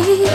16,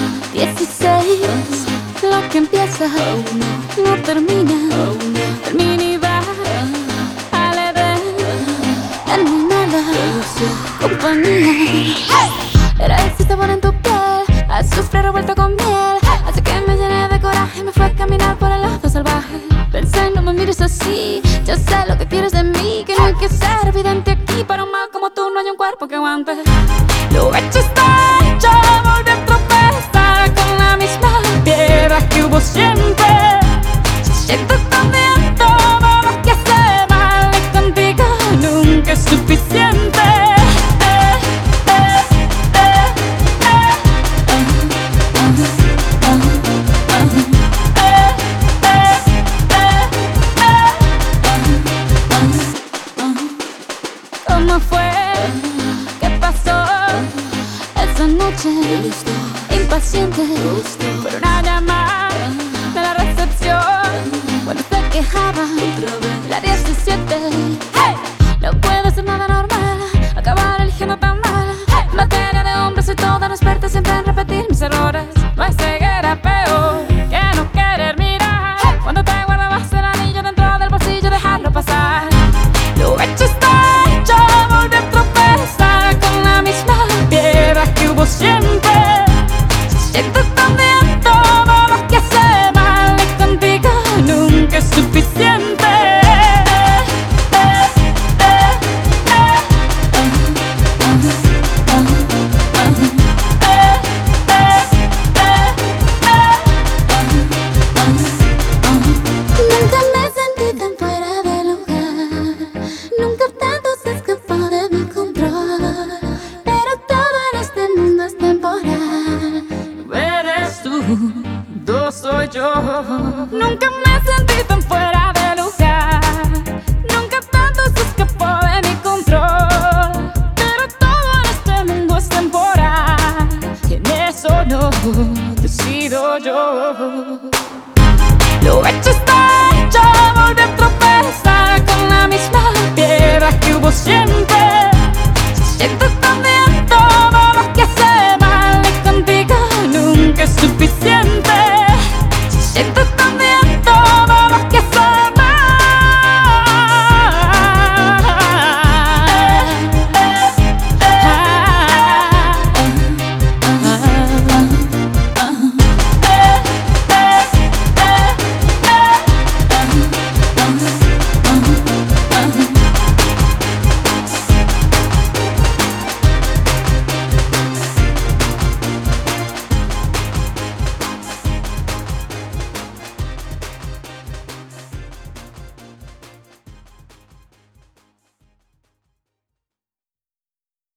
16. Lo que empieza no termina. Termina y va al Edén. En mi mala compañía. Era ese sabor en tu piel, azufre revuelto con miel. Así que me llené de coraje y me fue a caminar por el lado salvaje. Pensé, no me mires así, yo sé lo que quieres de mí. Que no hay que ser evidente aquí, para un mal como tú no hay un cuerpo que aguante. Lo hecho está hecho, volví a tropezar con la misma piedra que hubo siempre. Si siento tan viento, vamos que hace mal y contigo nunca es suficiente. ¿Cómo fue? ¿Qué pasó esa noche? Impaciente por una llamada de la recepción cuando se quejaba la 17. ¡Hey! No puede ser nada normal acabar eligiendo tan mal. En materia de hombres soy toda una experta siempre en repetir mis errores. No hay ceguera peor que no querer mirar. Cuando te guardabas el anillo dentro del bolsillo, dejarlo pasar. Lo hecho está hecho, volví a tropezar con la misma piedra que hubo siempre. Si siento tan viento, vamos que hace mal y contigo nunca es suficiente. Nunca me sentí tan fuera de lugar, nunca tanto se escapó de mi control. Pero todo en este mundo es temporal. No eres tú, no soy yo. Nunca me sentí tan fuera de lugar, nunca tanto se escapó de mi control. Pero todo en este mundo es temporal, y en eso no decido yo. Lo hecho está hecho, volví a tropezar con la misma piedra que hubo siempre. Si siento